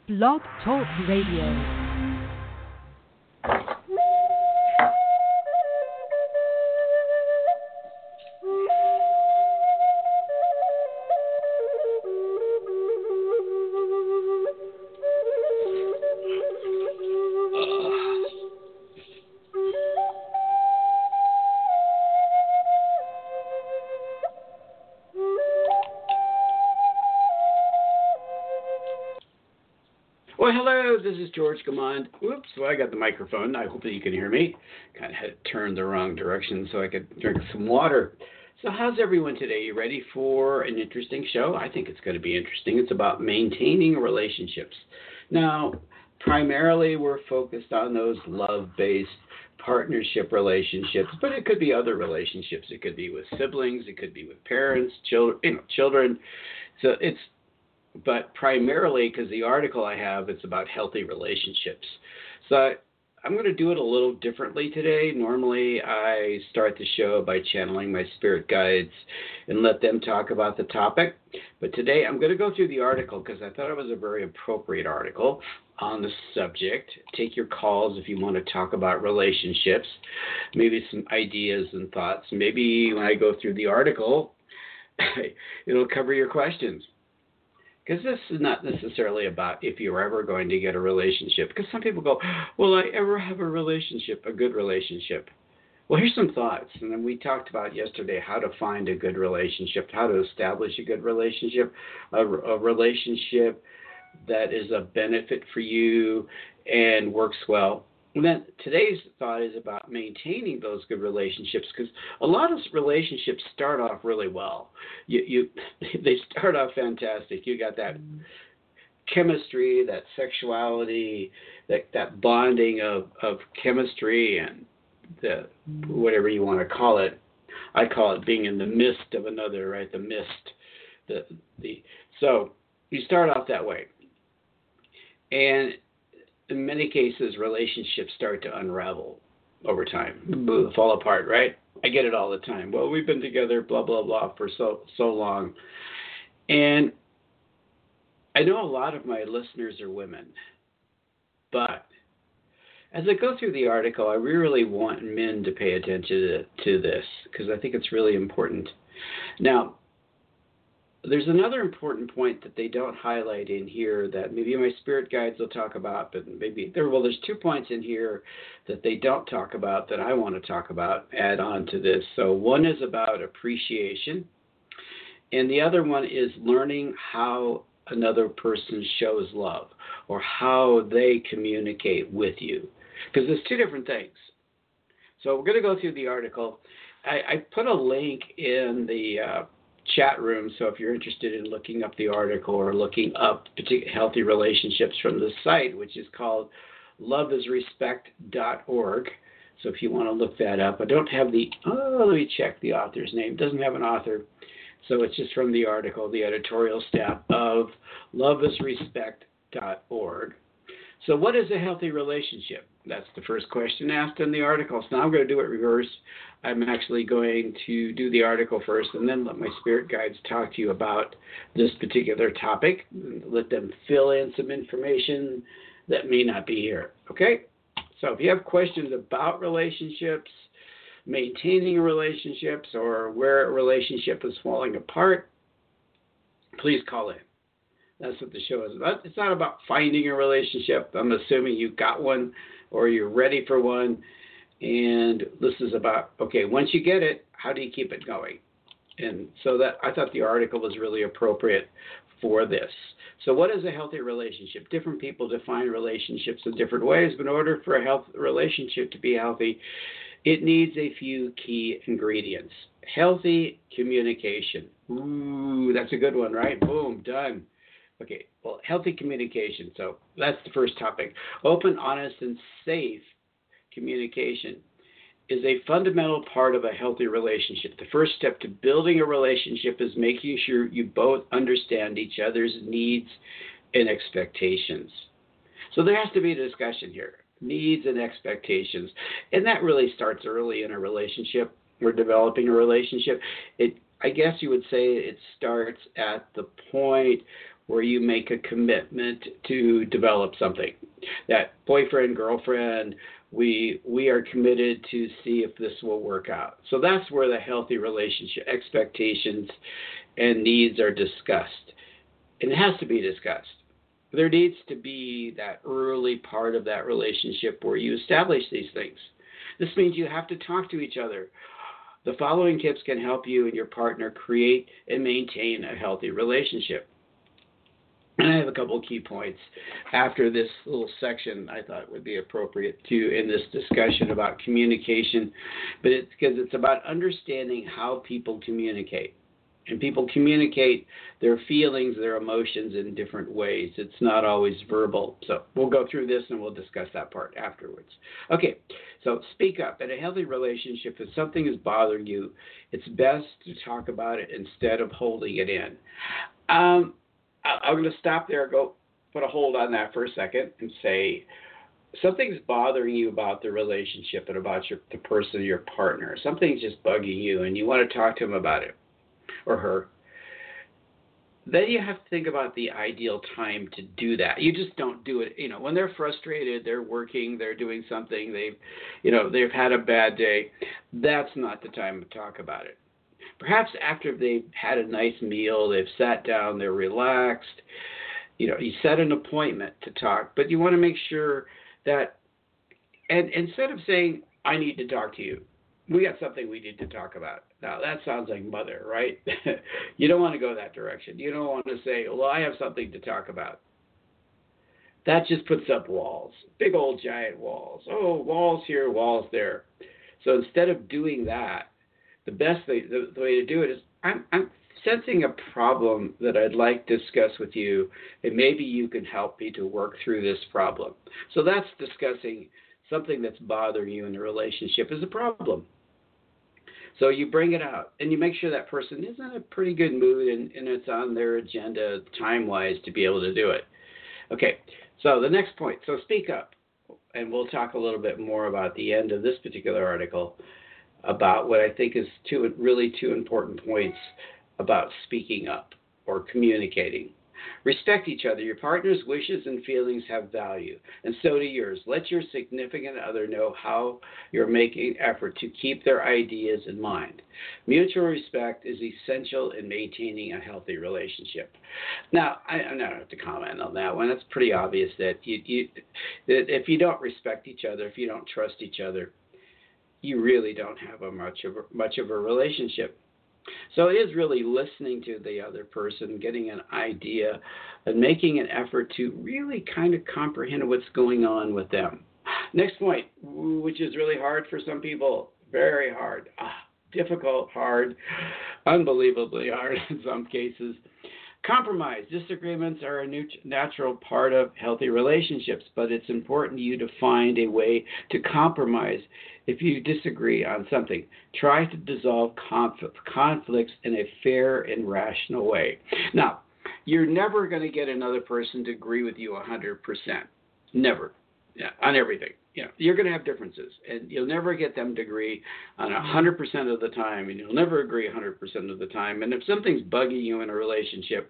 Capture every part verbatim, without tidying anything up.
Blog Talk Radio. Well, hello, this is George Gamond. Whoops, well, I got the microphone. I hope that you can hear me. Kind of had it turned the wrong direction so I could drink some water. So how's everyone today? You ready for an interesting show? I think it's going to be interesting. It's about maintaining relationships. Now, primarily we're focused on those love-based partnership relationships, but it could be other relationships. It could be with siblings. It could be with parents, children, you know, children. So it's But primarily, because the article I have, it's about healthy relationships. So I, I'm going to do it a little differently today. Normally, I start the show by channeling my spirit guides and let them talk about the topic. But today, I'm going to go through the article because I thought it was a very appropriate article on the subject. Take your calls if you want to talk about relationships, maybe some ideas and thoughts. Maybe when I go through the article, it'll cover your questions. Because this is not necessarily about if you're ever going to get a relationship. Because some people go, will I ever have a relationship, a good relationship? Well, here's some thoughts. And then we talked about yesterday how to find a good relationship, how to establish a good relationship, a, a relationship that is a benefit for you and works well. And then today's thought is about maintaining those good relationships, because a lot of relationships start off really well. You, you, they start off fantastic. You got that chemistry, that sexuality, that that bonding of, of chemistry and the whatever you want to call it. I call it being in the midst of another, right? The mist. The the so you start off that way, and in many cases, relationships start to unravel over time, fall apart, right? I get it all the time. Well, we've been together, blah, blah, blah, for so so long. And I know a lot of my listeners are women, but as I go through the article, I really want men to pay attention to, to this because I think it's really important. Now, there's another important point that they don't highlight in here that maybe my spirit guides will talk about, but maybe there. Well, there's two points in here that they don't talk about that I want to talk about, add on to this. So one is about appreciation, and the other one is learning how another person shows love or how they communicate with you, because there's two different things. So we're going to go through the article. I, I put a link in the uh, chat room, so if you're interested in looking up the article or looking up particular healthy relationships from the site, which is called love is respect dot org. So if you want to look that up, I don't have the, oh, let me check the author's name. It doesn't have an author. So it's just from the article, the editorial staff of love is respect dot org. So what is a healthy relationship? That's the first question asked in the article. So now I'm going to do it reverse. I'm actually going to do the article first and then let my spirit guides talk to you about this particular topic. Let them fill in some information that may not be here. Okay? So if you have questions about relationships, maintaining relationships, or where a relationship is falling apart, please call in. That's what the show is about. It's not about finding a relationship. I'm assuming you've got one or you're ready for one. And this is about, okay, once you get it, how do you keep it going? And so that I thought the article was really appropriate for this. So what is a healthy relationship? Different people define relationships in different ways, but in order for a health relationship to be healthy, it needs a few key ingredients. Healthy communication. Ooh, that's a good one, right? Boom, done. Okay, well, healthy communication. So that's the first topic. Open, honest, and safe communication is a fundamental part of a healthy relationship. The first step to building a relationship is making sure you both understand each other's needs and expectations. So there has to be a discussion here, needs and expectations. And that really starts early in a relationship. We're developing a relationship. It, I guess you would say it starts at the point where you make a commitment to develop something. That boyfriend, girlfriend, we we are committed to see if this will work out. So that's where the healthy relationship expectations and needs are discussed. And it has to be discussed. There needs to be that early part of that relationship where you establish these things. This means you have to talk to each other. The following tips can help you and your partner create and maintain a healthy relationship. And I have a couple of key points after this little section I thought would be appropriate to in this discussion about communication, but it's because it's about understanding how people communicate. And people communicate their feelings, their emotions in different ways. It's not always verbal. So we'll go through this and we'll discuss that part afterwards. Okay, so speak up. In a healthy relationship, if something is bothering you, it's best to talk about it instead of holding it in. Um, I'm going to stop there, go put a hold on that for a second and say, something's bothering you about the relationship and about your, the person, your partner. Something's just bugging you and you want to talk to them about it. Or her, then you have to think about the ideal time to do that. You just don't do it. You know, when they're frustrated, they're working, they're doing something, they've, you know, they've had a bad day. That's not the time to talk about it. Perhaps after they've had a nice meal, they've sat down, they're relaxed. You know, you set an appointment to talk, but you want to make sure that, and instead of saying, I need to talk to you, we got something we need to talk about. Now, that sounds like mother, right? You don't want to go that direction. You don't want to say, well, I have something to talk about. That just puts up walls, big old giant walls. Oh, walls here, walls there. So instead of doing that, the best way, the, the way to do it is, I'm, I'm sensing a problem that I'd like to discuss with you, and maybe you can help me to work through this problem. So that's discussing something that's bothering you in the relationship is a problem. So you bring it out, and you make sure that person is in a pretty good mood, and, and it's on their agenda time-wise to be able to do it. Okay, so the next point. So speak up, and we'll talk a little bit more about the end of this particular article about what I think is two really two important points about speaking up or communicating. Respect each other. Your partner's wishes and feelings have value, and so do yours. Let your significant other know how you're making effort to keep their ideas in mind. Mutual respect is essential in maintaining a healthy relationship. Now, I, I don't have to comment on that one. It's pretty obvious that, you, you, that if you don't respect each other, if you don't trust each other, you really don't have a much of a, much of a relationship. So it is really listening to the other person, getting an idea, and making an effort to really kind of comprehend what's going on with them. Next point, which is really hard for some people, very hard, ah, difficult, hard, unbelievably hard in some cases. Compromise. Disagreements are a natural part of healthy relationships, but it's important to you to find a way to compromise if you disagree on something. Try to dissolve conflict, conflicts in a fair and rational way. Now, you're never going to get another person to agree with you one hundred percent. Never. Yeah, on everything. You know, you're going to have differences, and you'll never get them to agree on one hundred percent of the time, and you'll never agree one hundred percent of the time. And if something's bugging you in a relationship,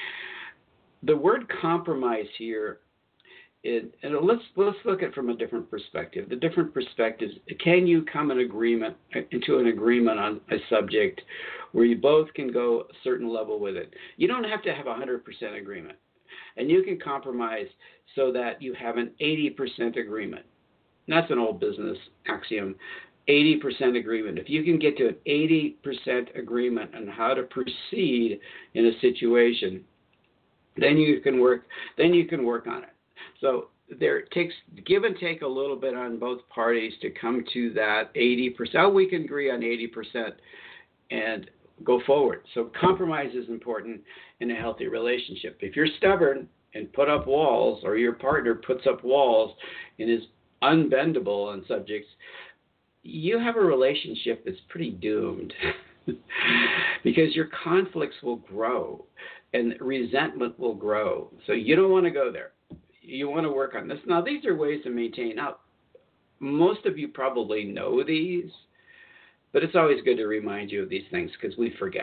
the word compromise here, is, and let's let's look at it from a different perspective. The different perspectives, can you come in agreement into an agreement on a subject where you both can go a certain level with it? You don't have to have a one hundred percent agreement. And you can compromise so that you have an eighty percent agreement. And that's an old business axiom, eighty percent agreement. If you can get to an eighty percent agreement on how to proceed in a situation, then you can work, then you can work on it. So there takes give and take a little bit on both parties to come to that eighty percent. Oh, we can agree on eighty percent and go forward. So compromise is important in a healthy relationship. If you're stubborn and put up walls, or your partner puts up walls and is unbendable on subjects, you have a relationship that's pretty doomed because your conflicts will grow and resentment will grow. So you don't want to go there. You want to work on this. Now, these are ways to maintain. Now, most of you probably know these, but it's always good to remind you of these things because we forget.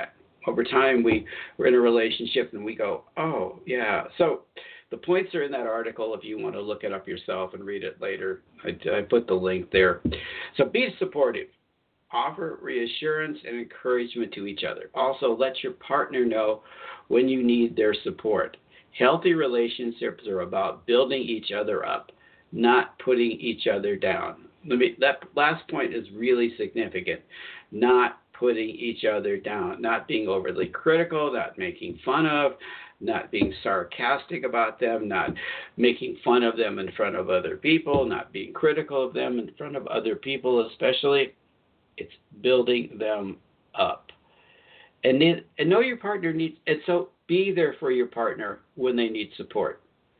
over time, we, we're in a relationship and we go, oh, yeah. So the points are in that article if you want to look it up yourself and read it later. I, I put the link there. So be supportive. Offer reassurance and encouragement to each other. Also, let your partner know when you need their support. Healthy relationships are about building each other up, not putting each other down. Let me, that last point is really significant. Not putting each other down, not being overly critical, not making fun of, not being sarcastic about them, not making fun of them in front of other people, not being critical of them in front of other people especially. It's building them up. And, then, and know your partner needs, and so be there for your partner when they need support,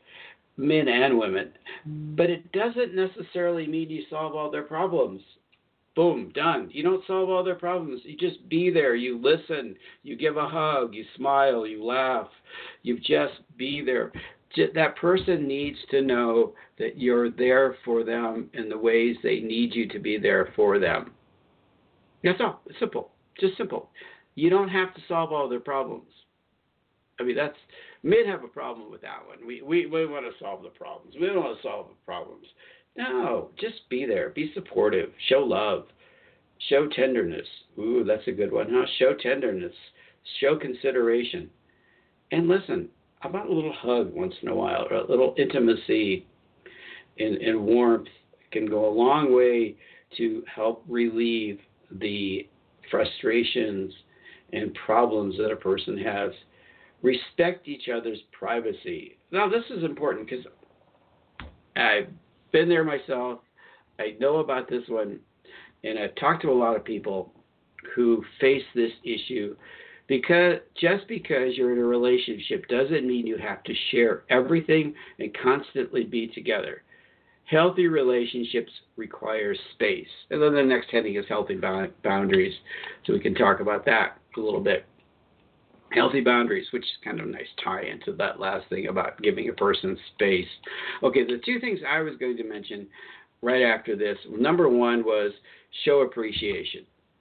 men and women. But it doesn't necessarily mean you solve all their problems. Boom, done. You don't solve all their problems. You just be there. You listen. You give a hug. You smile. You laugh. You just be there. That person needs to know that you're there for them in the ways they need you to be there for them. That's all. It's simple. Just simple. You don't have to solve all their problems. I mean, that's, men have a problem with that one. We, we, we want to solve the problems. We don't want to solve the problems. No, just be there. Be supportive. Show love. Show tenderness. Ooh, that's a good one, huh? Show tenderness. Show consideration. And listen, how about a little hug once in a while, or a little intimacy and, and warmth can go a long way to help relieve the frustrations and problems that a person has. Respect each other's privacy. Now, this is important because I've been there myself. I know about this one, and I've talked to a lot of people who face this issue. Because just because you're in a relationship doesn't mean you have to share everything and constantly be together. Healthy relationships require space. And then the next heading is healthy boundaries, so we can talk about that a little bit. Healthy boundaries, which is kind of a nice tie into that last thing about giving a person space. Okay, the two things I was going to mention right after this, number one was show appreciation.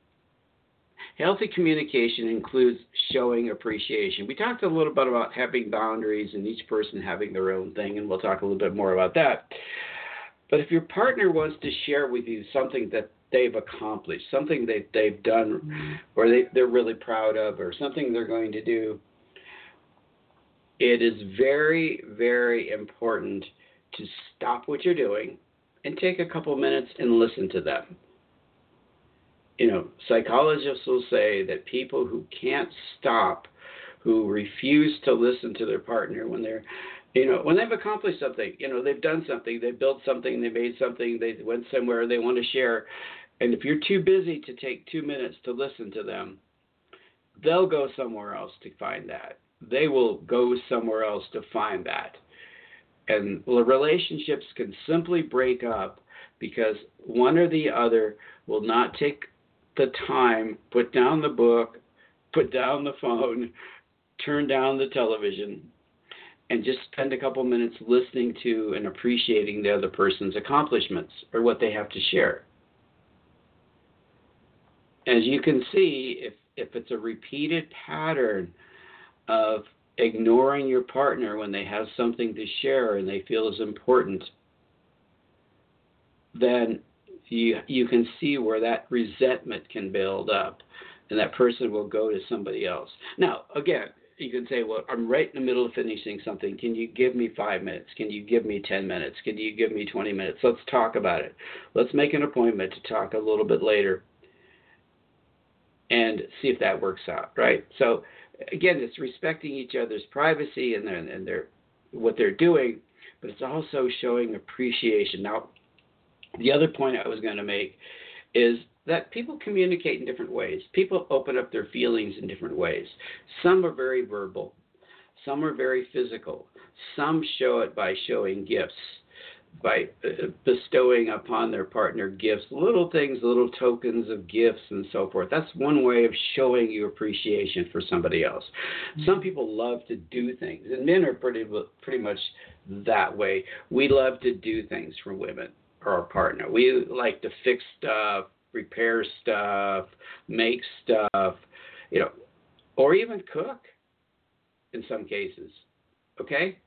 Healthy communication includes showing appreciation. We talked a little bit about having boundaries and each person having their own thing, and we'll talk a little bit more about that. But if your partner wants to share with you something that they've accomplished, something that they've done or they, they're really proud of, or something they're going to do, it is very, very important to stop what you're doing and take a couple minutes and listen to them. You know, psychologists will say that people who can't stop, who refuse to listen to their partner when they're, you know, when they've accomplished something, you know, they've done something, they've built something, they made something, they went somewhere, they want to share. And if you're too busy to take two minutes to listen to them, they'll go somewhere else to find that. They will go somewhere else to find that. And well, relationships can simply break up because one or the other will not take the time, put down the book, put down the phone, turn down the television, and just spend a couple minutes listening to and appreciating the other person's accomplishments or what they have to share. As you can see, if, if it's a repeated pattern of ignoring your partner when they have something to share and they feel is important, then you you can see where that resentment can build up, and that person will go to somebody else. Now, again, you can say, well, I'm right in the middle of finishing something. Can you give me five minutes? Can you give me ten minutes? Can you give me twenty minutes? Let's talk about it. Let's make an appointment to talk a little bit later and see if that works out, right? So, again, it's respecting each other's privacy and their, and their what they're doing, but it's also showing appreciation. Now, the other point I was going to make is that people communicate in different ways. People open up their feelings in different ways. Some are very verbal. Some are very physical. Some show it by showing gifts, by uh, bestowing upon their partner gifts, little things, little tokens of gifts and so forth. That's one way of showing your appreciation for somebody else. Mm-hmm. Some people love to do things, and men are pretty pretty much that way. We love to do things for women or our partner. We like to fix stuff, repair stuff, make stuff. You know, or even cook in some cases. Okay?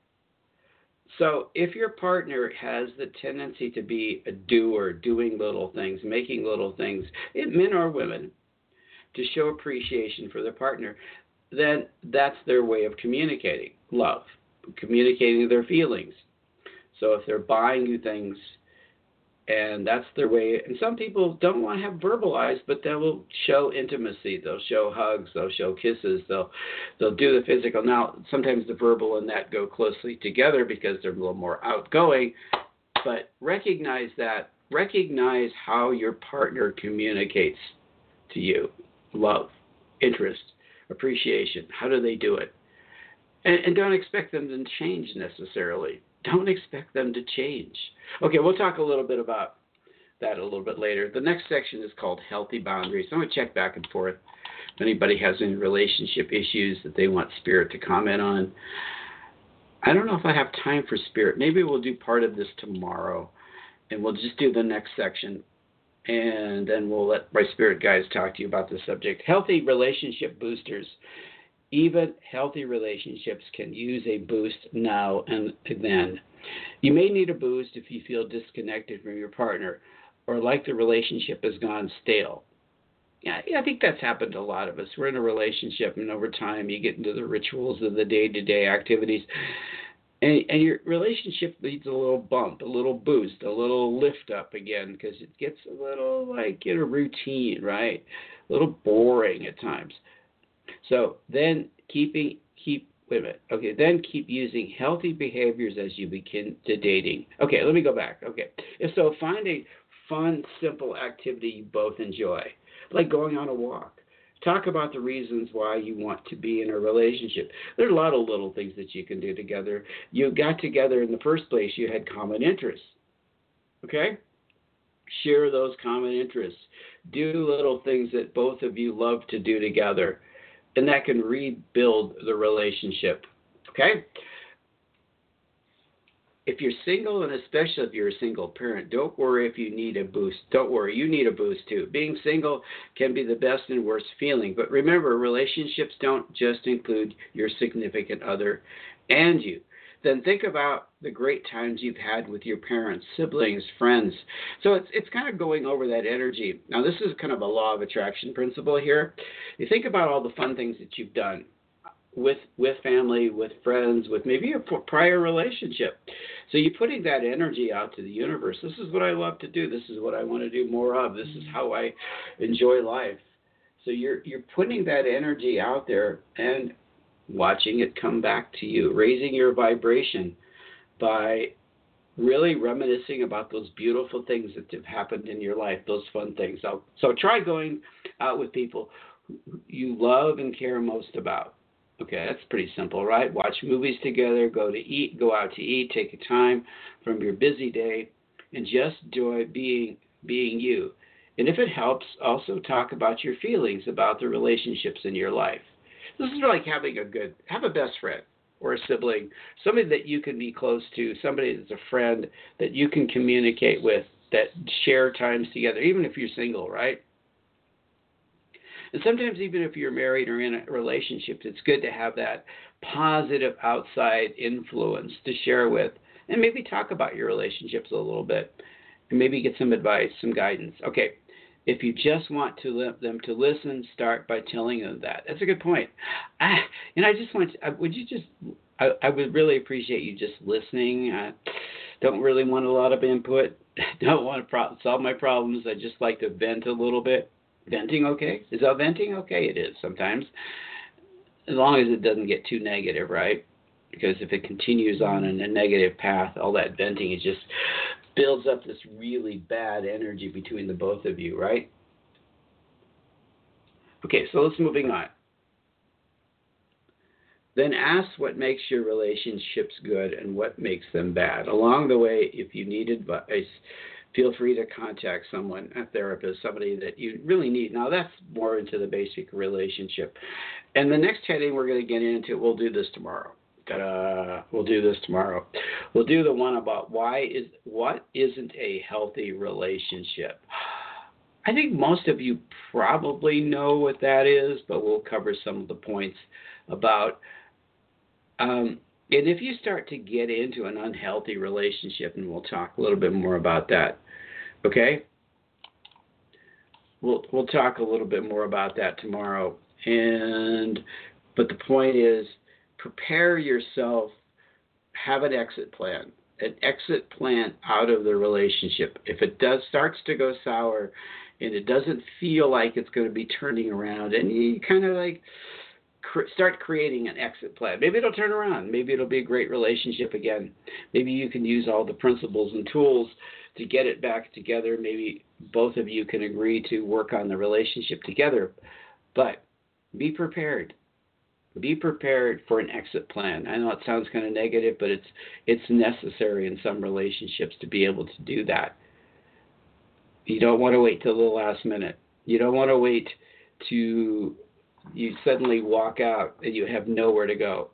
So if your partner has the tendency to be a doer, doing little things, making little things, men or women, to show appreciation for their partner, then that's their way of communicating love, communicating their feelings. So if they're buying you things, and that's their way, and some people don't want to have verbalized, but they will show intimacy. They'll show hugs. They'll show kisses. They'll they'll do the physical. Now, sometimes the verbal and that go closely together because they're a little more outgoing. But recognize that. Recognize how your partner communicates to you. Love, interest, appreciation. How do they do it? And, and don't expect them to change necessarily. Don't expect them to change. Okay, we'll talk a little bit about that a little bit later. The next section is called Healthy Boundaries. I'm going to check back and forth if anybody has any relationship issues that they want Spirit to comment on. I don't know if I have time for Spirit. Maybe we'll do part of this tomorrow, and we'll just do the next section, and then we'll let my Spirit guys talk to you about the subject. Healthy relationship boosters. Even healthy relationships can use a boost now and then. You may need a boost if you feel disconnected from your partner or like the relationship has gone stale. Yeah, I think that's happened to a lot of us. We're in a relationship, and over time you get into the rituals of the day-to-day activities, and, and your relationship needs a little bump, a little boost, a little lift up again, because it gets a little like in a routine, right? A little boring at times. So then keeping, keep, wait a minute. Okay, then keep using healthy behaviors as you begin to dating. Okay, let me go back. Okay, if so, find a fun, simple activity you both enjoy, like going on a walk. Talk about the reasons why you want to be in a relationship. There are a lot of little things that you can do together. You got together in the first place, you had common interests. Okay? Share those common interests. Do little things that both of you love to do together. And that can rebuild the relationship, okay? If you're single, and especially if you're a single parent, don't worry if you need a boost. Don't worry, you need a boost too. Being single can be the best and worst feeling. But remember, relationships don't just include your significant other and you. Then think about the great times you've had with your parents, siblings, friends. So it's it's kind of going over that energy. Now, this is kind of a law of attraction principle here. You think about all the fun things that you've done with with family, with friends, with maybe a prior relationship. So you're putting that energy out to the universe. This is what I love to do. This is what I want to do more of. This is how I enjoy life. So you're you're putting that energy out there and watching it come back to you, raising your vibration by really reminiscing about those beautiful things that have happened in your life, those fun things. So, so try going out with people you love and care most about. Okay, that's pretty simple, right? Watch movies together, go to eat, go out to eat, take a time from your busy day, and just enjoy being being you. And if it helps, also talk about your feelings about the relationships in your life. This is like having a good, have a best friend or a sibling, somebody that you can be close to, somebody that's a friend that you can communicate with, that share times together, even if you're single, right? And sometimes even if you're married or in a relationship, it's good to have that positive outside influence to share with and maybe talk about your relationships a little bit and maybe get some advice, some guidance. Okay. If you just want to them to listen, start by telling them that. That's a good point. I, and I just want, to, would you just, I, I would really appreciate you just listening. I don't really want a lot of input. Don't want to pro- solve my problems. I just like to vent a little bit. Venting okay? Is that venting okay? It is sometimes. As long as it doesn't get too negative, right? Because if it continues on in a negative path, all that venting is just builds up this really bad energy between the both of you, right? Okay, so let's moving on. Then ask what makes your relationships good and what makes them bad. Along the way, if you need advice, feel free to contact someone, a therapist, somebody that you really need. Now, that's more into the basic relationship. And the next heading we're going to get into, we'll do this tomorrow. Ta-da. We'll do this tomorrow. We'll do the one about why is what isn't a healthy relationship. I think most of you probably know what that is, but we'll cover some of the points about. Um, and if you start to get into an unhealthy relationship, and we'll talk a little bit more about that, okay? We'll we'll talk a little bit more about that tomorrow. And but the point is, prepare yourself. Have an exit plan. An exit plan out of the relationship. If it does starts to go sour, and it doesn't feel like it's going to be turning around, and you kind of like cr- start creating an exit plan. Maybe it'll turn around. Maybe it'll be a great relationship again. Maybe you can use all the principles and tools to get it back together. Maybe both of you can agree to work on the relationship together. But be prepared. Be prepared for an exit plan. I know it sounds kind of negative, but it's it's necessary in some relationships to be able to do that. You don't want to wait till the last minute. You don't want to wait to you suddenly walk out and you have nowhere to go.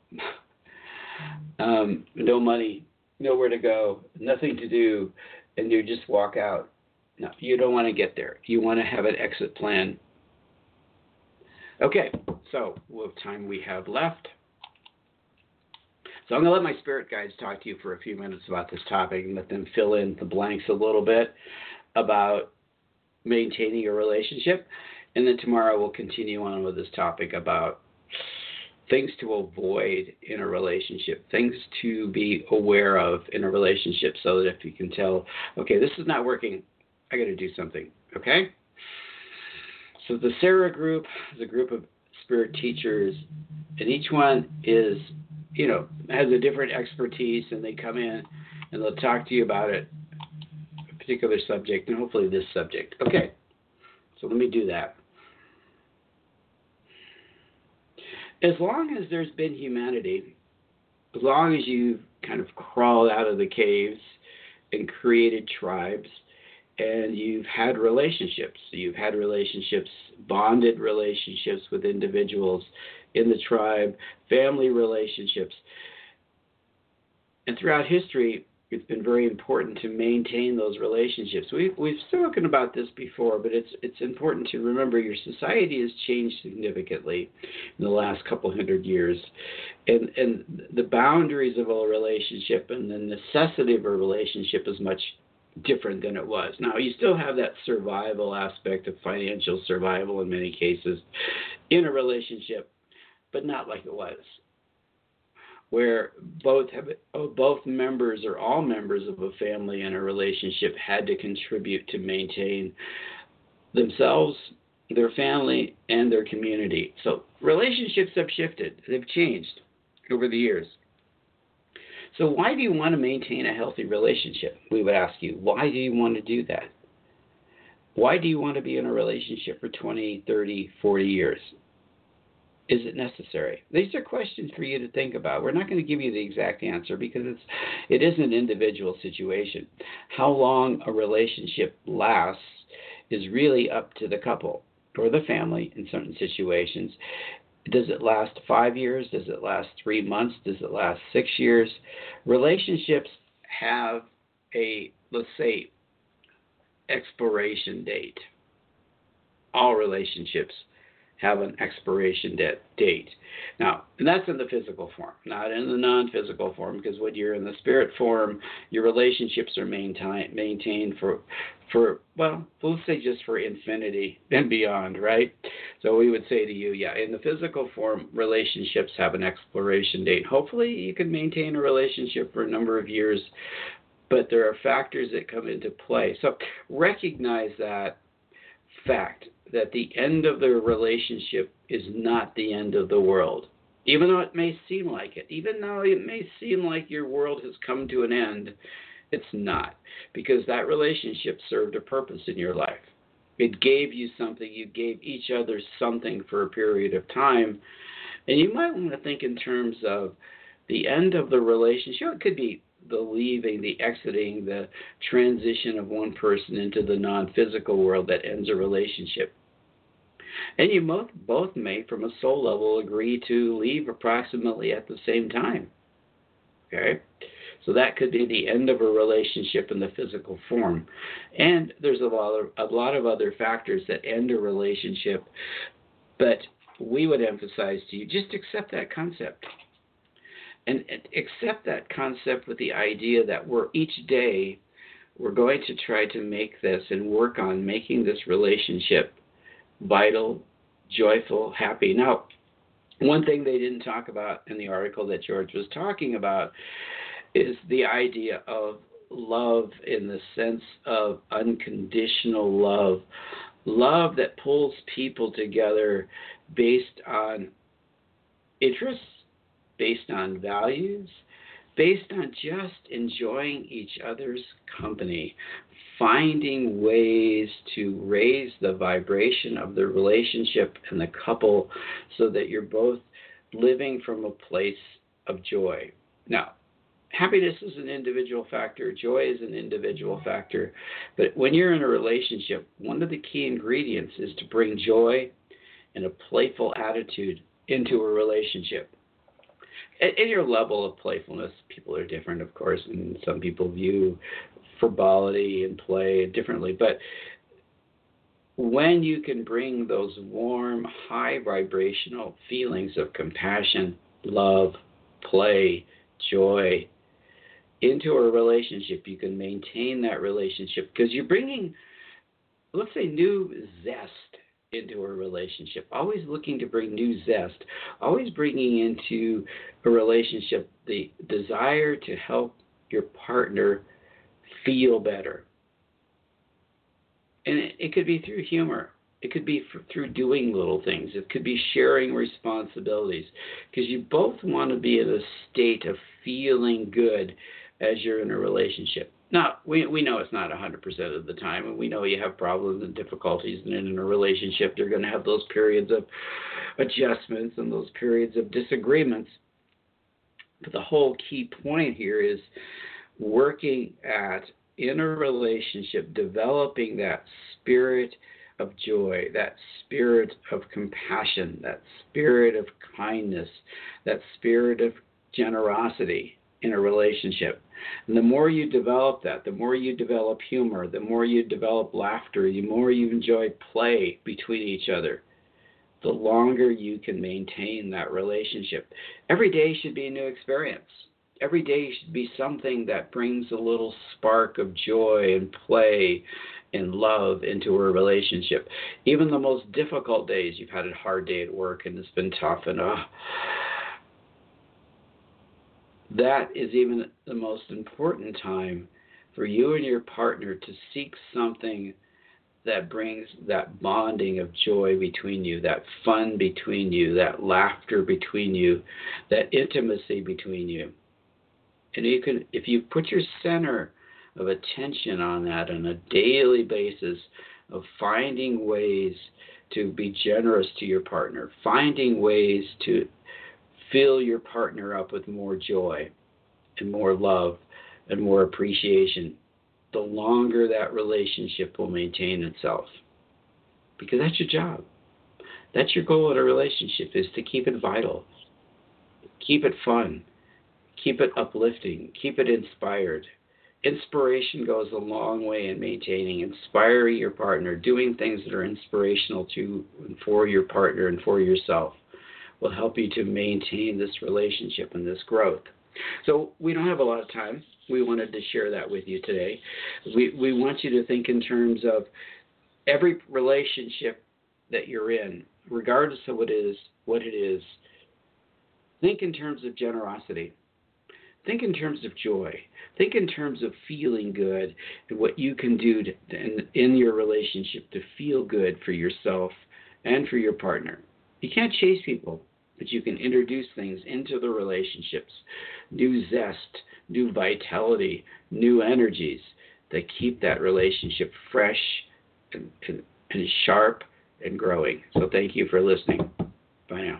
um, no money, nowhere to go, nothing to do, and you just walk out. No, you don't want to get there. You want to have an exit plan. Okay, so what time we have left. So I'm going to let my spirit guides talk to you for a few minutes about this topic and let them fill in the blanks a little bit about maintaining a relationship. And then tomorrow we'll continue on with this topic about things to avoid in a relationship, things to be aware of in a relationship so that if you can tell, okay, this is not working, I got to do something, okay? So the Sarah group is a group of spirit teachers, and each one is, you know, has a different expertise, and they come in and they'll talk to you about it, a particular subject, and hopefully this subject. Okay, so let me do that. As long as there's been humanity, as long as you've kind of crawled out of the caves and created tribes, and you've had relationships. You've had relationships, bonded relationships with individuals in the tribe, family relationships. And throughout history, it's been very important to maintain those relationships. We've, we've spoken about this before, but it's it's important to remember your society has changed significantly in the last couple hundred years. And, and the boundaries of a relationship and the necessity of a relationship is much different than it was. Now, you still have that survival aspect of financial survival in many cases in a relationship, but not like it was, where both have both members or all members of a family in a relationship had to contribute to maintain themselves, their family, and their community. So relationships have shifted. They've changed over the years. So why do you want to maintain a healthy relationship? We would ask you, why do you want to do that? Why do you want to be in a relationship for twenty, thirty, forty years? Is it necessary? These are questions for you to think about. We're not going to give you the exact answer because it's it is an individual situation. How long a relationship lasts is really up to the couple or the family in certain situations. Does it last five years? Does it last three months? Does it last six years? Relationships have a, let's say, expiration date. All relationships have an expiration de- date. Now, and that's in the physical form, not in the non-physical form, because when you're in the spirit form, your relationships are maintain, maintained for, for, well, we'll say just for infinity and beyond, right? So we would say to you, yeah, in the physical form, relationships have an expiration date. Hopefully you can maintain a relationship for a number of years, but there are factors that come into play. So recognize that fact, that the end of the relationship is not the end of the world. Even though it may seem like it, even though it may seem like your world has come to an end, it's not. Because that relationship served a purpose in your life. It gave you something. You gave each other something for a period of time. And you might want to think in terms of the end of the relationship. It could be the leaving, the exiting, the transition of one person into the non-physical world that ends a relationship. And you both, both may, from a soul level, agree to leave approximately at the same time. Okay? So that could be the end of a relationship in the physical form. And there's a lot of, a lot of other factors that end a relationship, but we would emphasize to you, just accept that concept. And accept that concept with the idea that we're each day, we're going to try to make this and work on making this relationship vital, joyful, happy. Now, one thing they didn't talk about in the article that George was talking about is the idea of love in the sense of unconditional love. Love that pulls people together based on interests, based on values, based on just enjoying each other's company, finding ways to raise the vibration of the relationship and the couple so that you're both living from a place of joy. Now, happiness is an individual factor. Joy is an individual factor. But when you're in a relationship, one of the key ingredients is to bring joy and a playful attitude into a relationship. At, at your level of playfulness, people are different, of course, and some people view frivolity and play differently. But when you can bring those warm, high vibrational feelings of compassion, love, play, joy into a relationship, you can maintain that relationship because you're bringing, let's say, new zest into a relationship, always looking to bring new zest, always bringing into a relationship the desire to help your partner feel better. And it, it could be through humor. It could be for, through doing little things. It could be sharing responsibilities because you both want to be in a state of feeling good as you're in a relationship. Now, we we know it's not one hundred percent of the time, and we know you have problems and difficulties, and in a relationship, you're going to have those periods of adjustments and those periods of disagreements. But the whole key point here is working at, in a relationship, developing that spirit of joy, that spirit of compassion, that spirit of kindness, that spirit of generosity in a relationship. And the more you develop that, the more you develop humor, the more you develop laughter, the more you enjoy play between each other, the longer you can maintain that relationship. Every day should be a new experience. Every day should be something that brings a little spark of joy and play and love into a relationship. Even the most difficult days, you've had a hard day at work and it's been tough and uh, that is even the most important time for you and your partner to seek something that brings that bonding of joy between you, that fun between you, that laughter between you, that intimacy between you. And you can, if you put your center of attention on that on a daily basis of finding ways to be generous to your partner, finding ways to fill your partner up with more joy and more love and more appreciation, the longer that relationship will maintain itself. Because that's your job. That's your goal in a relationship, is to keep it vital, keep it fun, keep it uplifting, keep it inspired. Inspiration goes a long way in maintaining, inspiring your partner, doing things that are inspirational to and for your partner and for yourself will help you to maintain this relationship and this growth. So we don't have a lot of time. We wanted to share that with you today. We we want you to think in terms of every relationship that you're in, regardless of what it is, what it is. Think in terms of generosity. Think in terms of joy. Think in terms of feeling good and what you can do to, in, in your relationship to feel good for yourself and for your partner. You can't chase people, but you can introduce things into the relationships, new zest, new vitality, new energies that keep that relationship fresh and, and, and sharp and growing. So thank you for listening. Bye now.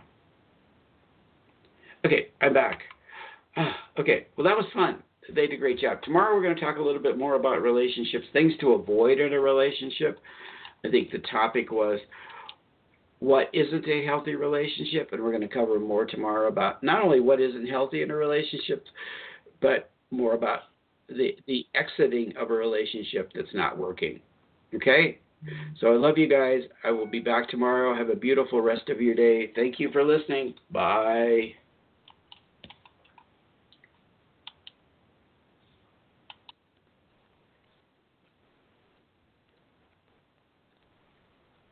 Okay, I'm back. Okay, well, that was fun. They did a great job. Tomorrow we're going to talk a little bit more about relationships, things to avoid in a relationship. I think the topic was what isn't a healthy relationship, and we're going to cover more tomorrow about not only what isn't healthy in a relationship, but more about the the exiting of a relationship that's not working. Okay? So I love you guys. I will be back tomorrow. Have a beautiful rest of your day. Thank you for listening. Bye.